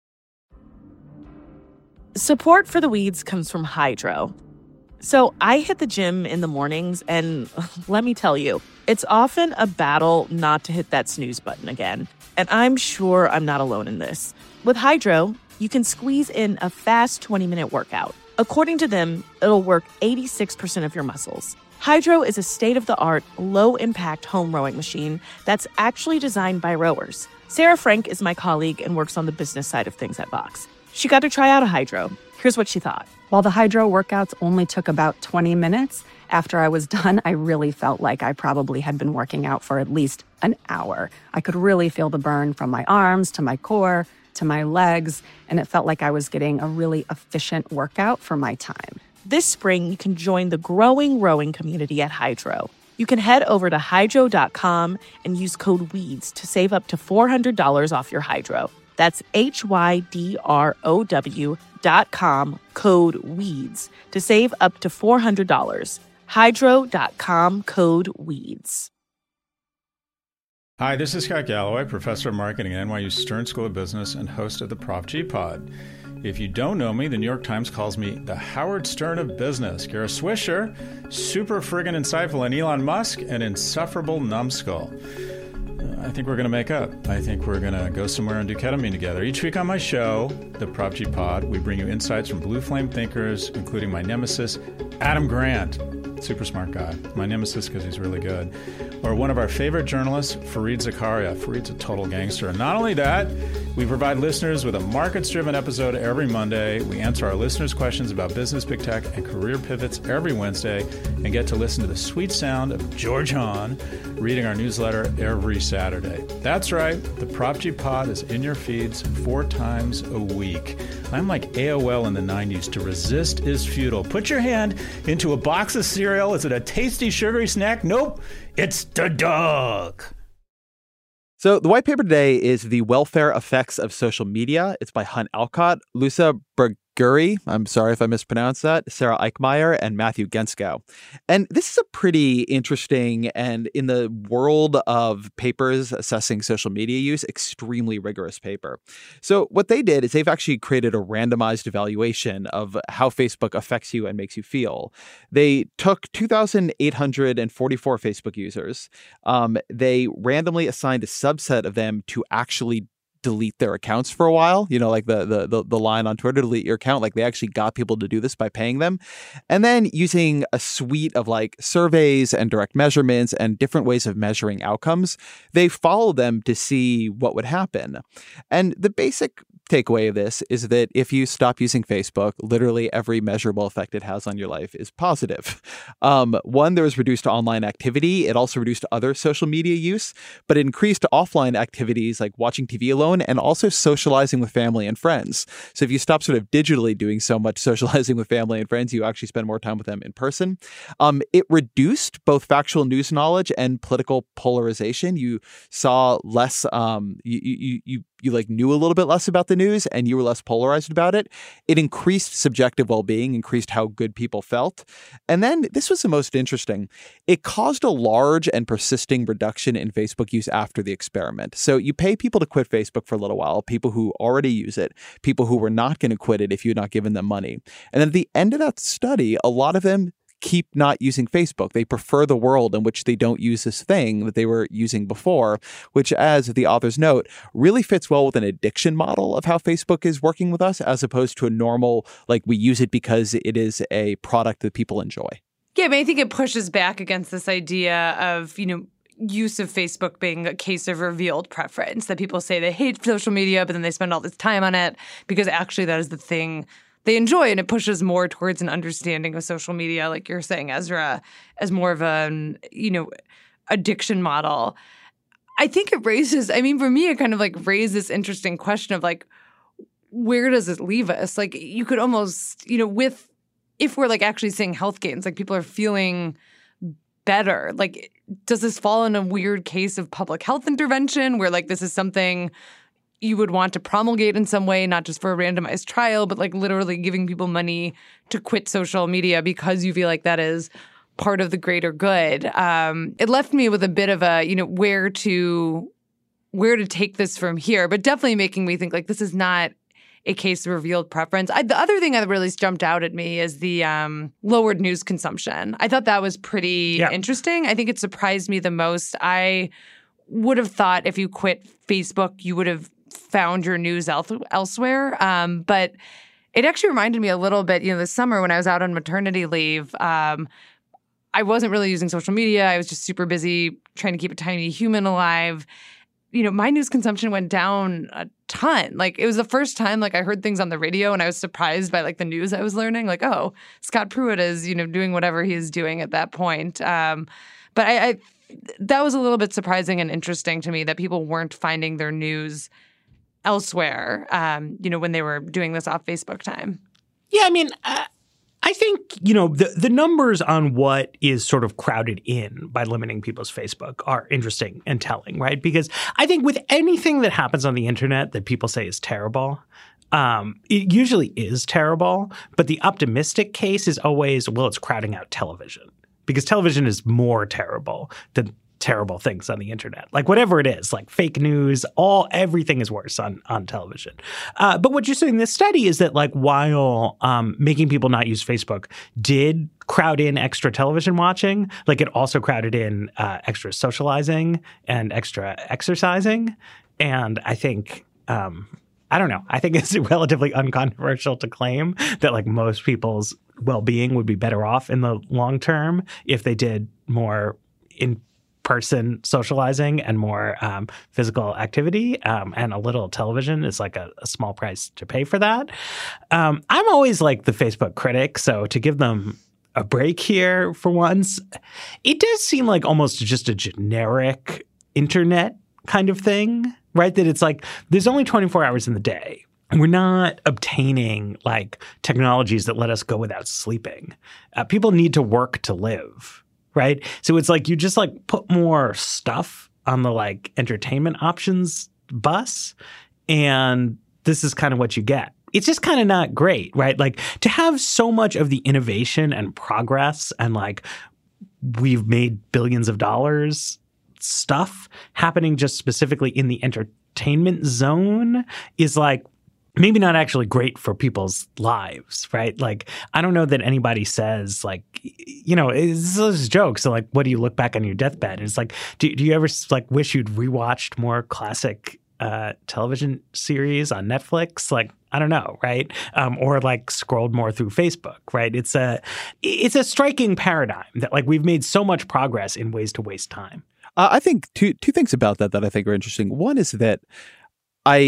Support for the Weeds comes from Hydro. So I hit the gym in the mornings, and let me tell you, it's often a battle not to hit that snooze button again. And I'm sure I'm not alone in this. With Hydro, you can squeeze in a fast twenty-minute workout. According to them, it'll work eighty-six percent of your muscles. Hydro is a state-of-the-art, low-impact home rowing machine that's actually designed by rowers. Sarah Frank is my colleague and works on the business side of things at Vox. She got to try out a Hydro. Here's what she thought. While the Hydro workouts only took about twenty minutes, after I was done, I really felt like I probably had been working out for at least an hour. I could really feel the burn from my arms to my core to my legs, and it felt like I was getting a really efficient workout for my time. This spring, you can join the growing rowing community at Hydro. You can head over to hydro dot com and use code WEEDS to save up to four hundred dollars off your Hydro. That's H Y D R O W dot com, code WEEDS, to save up to four hundred dollars. hydro dot com, code WEEDS. Hi, this is Scott Galloway, professor of marketing at N Y U Stern School of Business and host of the Prop G Pod. If you don't know me, the New York Times calls me the Howard Stern of business. Kara Swisher, super friggin' insightful, and Elon Musk, an insufferable numbskull. I think we're going to make up. I think we're going to go somewhere and do ketamine together. Each week on my show, the Prop G Pod, we bring you insights from blue flame thinkers, including my nemesis, Adam Grant. Super smart guy. My nemesis because he's really good. Or one of our favorite journalists, Fareed Zakaria. Fareed's a total gangster. And not only that, we provide listeners with a markets-driven episode every Monday. We answer our listeners' questions about business, big tech, and career pivots every Wednesday, and get to listen to the sweet sound of George Hahn reading our newsletter every Saturday. That's right. The Prop G Pod is in your feeds four times a week. I'm like A O L in the nineties. To resist is futile. Put your hand into a box of cereal. Is it a tasty, sugary snack? Nope. It's the dog. So the white paper today is The Welfare Effects of Social Media. It's by Hunt Alcott, Lusa Burguri, I'm sorry if I mispronounced that, Sarah Eichmeyer, and Matthew Genskow. And this is a pretty interesting and, in the world of papers assessing social media use, extremely rigorous paper. So what they did is they've actually created a randomized evaluation of how Facebook affects you and makes you feel. They took two thousand eight hundred forty-four Facebook users. Um, they randomly assigned a subset of them to actually delete their accounts for a while, you know, like the, the the the line on Twitter, delete your account. Like they actually got people to do this by paying them. And then using a suite of like surveys and direct measurements and different ways of measuring outcomes, they followed them to see what would happen. And the basic takeaway of this is that if you stop using Facebook, literally every measurable effect it has on your life is positive. Um, one, there was reduced online activity. It also reduced other social media use, but it increased offline activities like watching T V alone and also socializing with family and friends. So if you stop sort of digitally doing so much socializing with family and friends, you actually spend more time with them in person. Um, it reduced both factual news knowledge and political polarization. You saw less, um, you, you, you you like knew a little bit less about the news and you were less polarized about it. It increased subjective well-being, increased how good people felt. And then this was the most interesting. It caused a large and persisting reduction in Facebook use after the experiment. So you pay people to quit Facebook for a little while, people who already use it, people who were not going to quit it if you had not given them money. And then at the end of that study, a lot of them keep not using Facebook. They prefer the world in which they don't use this thing that they were using before, which, as the authors note, really fits well with an addiction model of how Facebook is working with us, as opposed to a normal, like, we use it because it is a product that people enjoy. Yeah, I mean, I think it pushes back against this idea of, you know, use of Facebook being a case of revealed preference, that people say they hate social media, but then they spend all this time on it because actually that is the thing they enjoy, and it pushes more towards an understanding of social media, like you're saying, Ezra, as more of an, you know, addiction model. I think it raises, I mean, for me, it kind of like raised this interesting question of like, where does it leave us? Like, you could almost, you know, with, if we're like actually seeing health gains, like people are feeling better, like, does this fall in a weird case of public health intervention where like this is something you would want to promulgate in some way, not just for a randomized trial, but like literally giving people money to quit social media because you feel like that is part of the greater good? Um, it left me with a bit of a, you know, where to where to take this from here, but definitely making me think like this is not a case of revealed preference. I, the other thing that really jumped out at me is the um, lowered news consumption. I thought that was pretty yeah. interesting. I think it surprised me the most. I would have thought if you quit Facebook, you would have found your news el- elsewhere. Um, but it actually reminded me a little bit, you know, this summer when I was out on maternity leave, um, I wasn't really using social media. I was just super busy trying to keep a tiny human alive. You know, my news consumption went down a ton. Like, it was the first time, like, I heard things on the radio and I was surprised by, like, the news I was learning. Like, oh, Scott Pruitt is, you know, doing whatever he's doing at that point. Um, but I, I that was a little bit surprising and interesting to me that people weren't finding their news elsewhere, um, you know, when they were doing this off Facebook time. Yeah, I mean, uh, I think, you know, the, the numbers on what is sort of crowded in by limiting people's Facebook are interesting and telling, right? Because I think with anything that happens on the internet that people say is terrible, um, it usually is terrible. But the optimistic case is always, well, it's crowding out television because television is more terrible than terrible things on the internet, like whatever it is, like fake news, all everything is worse on on television. Uh, but what you're saying in this study is that like while um, making people not use Facebook did crowd in extra television watching, like it also crowded in uh, extra socializing and extra exercising. And I think um, I don't know. I think it's relatively uncontroversial to claim that like most people's well-being would be better off in the long term if they did more in person socializing and more um, physical activity, um, and a little television is like a, a small price to pay for that. Um, I'm always like the Facebook critic, so to give them a break here for once, it does seem like almost just a generic internet kind of thing, right? That it's like there's only twenty-four hours in the day. We're not obtaining like technologies that let us go without sleeping. Uh, people need to work to live. Right. So it's like you just like put more stuff on the like entertainment options bus. And this is kind of what you get. It's just kind of not great. Right. Like to have so much of the innovation and progress and like we've made billions of dollars stuff happening just specifically in the entertainment zone is like maybe not actually great for people's lives, right? Like, I don't know that anybody says, like, you know, it's a joke. So, like, what do you look back on your deathbed? And it's like, do, do you ever, like, wish you'd rewatched more classic uh, television series on Netflix? Like, I don't know, right? Um, or, like, scrolled more through Facebook, right? It's a, it's a striking paradigm that, like, we've made so much progress in ways to waste time. Uh, I think two two things about that that I think are interesting. One is that I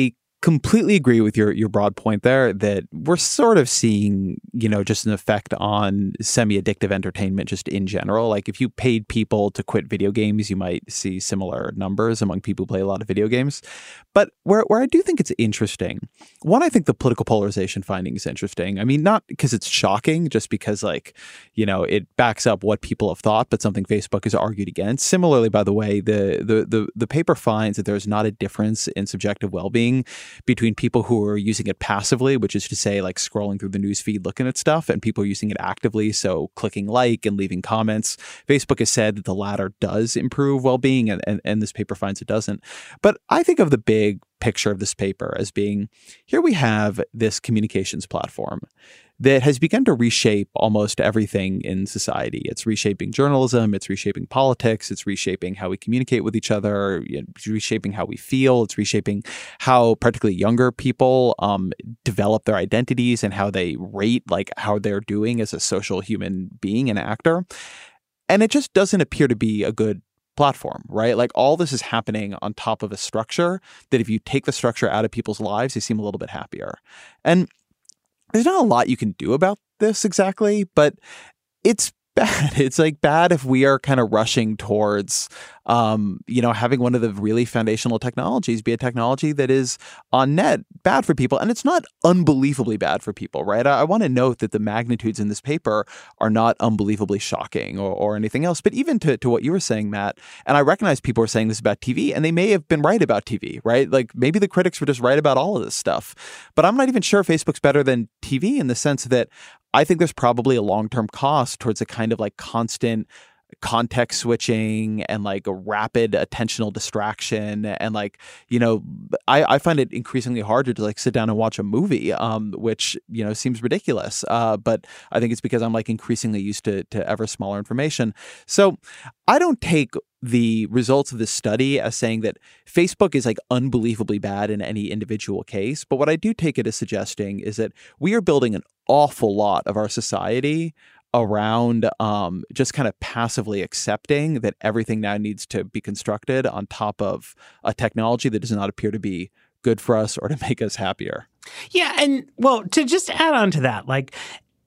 completely agree with your your broad point there that we're sort of seeing, you know, just an effect on semi-addictive entertainment just in general. Like if you paid people to quit video games, you might see similar numbers among people who play a lot of video games. But where, where I do think it's interesting, one, I think the political polarization finding is interesting. I mean, not because it's shocking, just because, like, you know, it backs up what people have thought, but something Facebook has argued against. Similarly, by the way, the the the, the paper finds that there's not a difference in subjective well-being between people who are using it passively, which is to say, like, scrolling through the news feed looking at stuff, and people using it actively, so clicking like and leaving comments. Facebook has said that the latter does improve well-being, and, and, and this paper finds it doesn't. But I think of the big picture of this paper as being, here we have this communications platform that has begun to reshape almost everything in society. It's reshaping journalism, it's reshaping politics, it's reshaping how we communicate with each other, it's reshaping how we feel, it's reshaping how particularly younger people um, develop their identities and how they rate, like, how they're doing as a social human being and actor. And it just doesn't appear to be a good platform, right? Like, all this is happening on top of a structure that if you take the structure out of people's lives, they seem a little bit happier. And there's not a lot you can do about this exactly, but it's bad. It's like bad if we are kind of rushing towards, um, you know, having one of the really foundational technologies be a technology that is on net bad for people. And it's not unbelievably bad for people, right? I, I want to note that the magnitudes in this paper are not unbelievably shocking or, or anything else. But even to, to what you were saying, Matt, and I recognize people are saying this about T V, and they may have been right about T V, right? Like, maybe the critics were just right about all of this stuff. But I'm not even sure Facebook's better than T V in the sense that I think there's probably a long-term cost towards a kind of like constant context switching and like a rapid attentional distraction. And like, you know, I, I find it increasingly harder to like sit down and watch a movie, um, which, you know, seems ridiculous. Uh, but I think it's because I'm like increasingly used to, to ever smaller information. So I don't take the results of this study as saying that Facebook is like unbelievably bad in any individual case. But what I do take it as suggesting is that we are building an awful lot of our society around um, just kind of passively accepting that everything now needs to be constructed on top of a technology that does not appear to be good for us or to make us happier. Yeah. And well, to just add on to that, like,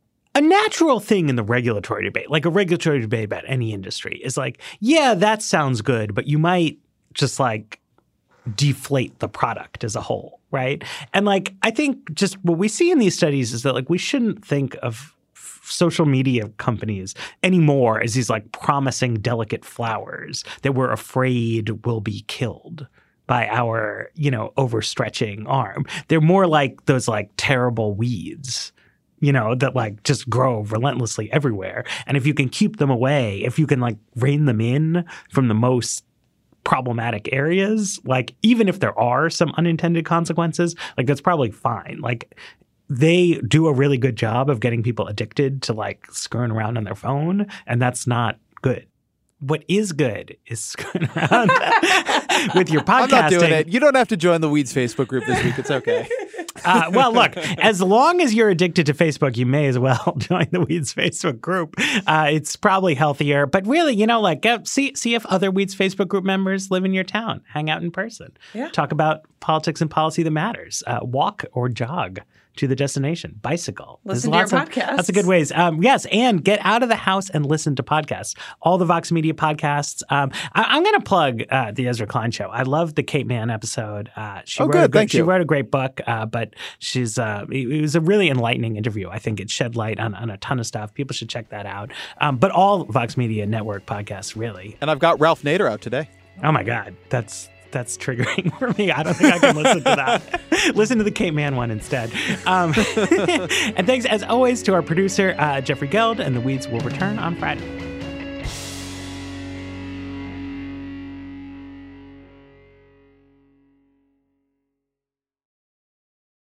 a natural thing in the regulatory debate, like a regulatory debate about any industry, is like, yeah, that sounds good, but you might just like deflate the product as a whole, right? And like, I think just what we see in these studies is that like we shouldn't think of social media companies anymore as these like promising delicate flowers that we're afraid will be killed by our, you know, overstretching arm. They're more like those like terrible weeds, you know, that like just grow relentlessly everywhere. And if you can keep them away, if you can like rein them in from the most problematic areas, like even if there are some unintended consequences, like that's probably fine. Like they do a really good job of getting people addicted to like screwing around on their phone, and that's not good. What is good is screwing around with your podcasting. I'm not doing it. You don't have to join the Weeds Facebook group this week. It's okay. Uh, well, look, as long as you're addicted to Facebook, you may as well join the Weeds Facebook group. Uh, it's probably healthier. But really, you know, like uh, see see if other Weeds Facebook group members live in your town. Hang out in person. Yeah. Talk about politics and policy that matters. Uh, walk or jog to the destination. Bicycle. Listen There's to your lots podcasts. Of, lots of good ways. Um, yes, and get out of the house and listen to podcasts. All the Vox Media podcasts. Um, I, I'm going to plug uh, the Ezra Klein Show. I love the Kate Mann episode. Uh, she oh, wrote good. A great, Thank she you. wrote a great book, uh, but she's uh, it, it was a really enlightening interview. I think it shed light on, on a ton of stuff. People should check that out. Um, but all Vox Media Network podcasts, really. And I've got Ralph Nader out today. Oh, my God. That's That's triggering for me. I don't think I can listen to that. Listen to the Kate Mann one instead. Um, and thanks, as always, to our producer, uh, Jeffrey Geld, and the Weeds will return on Friday.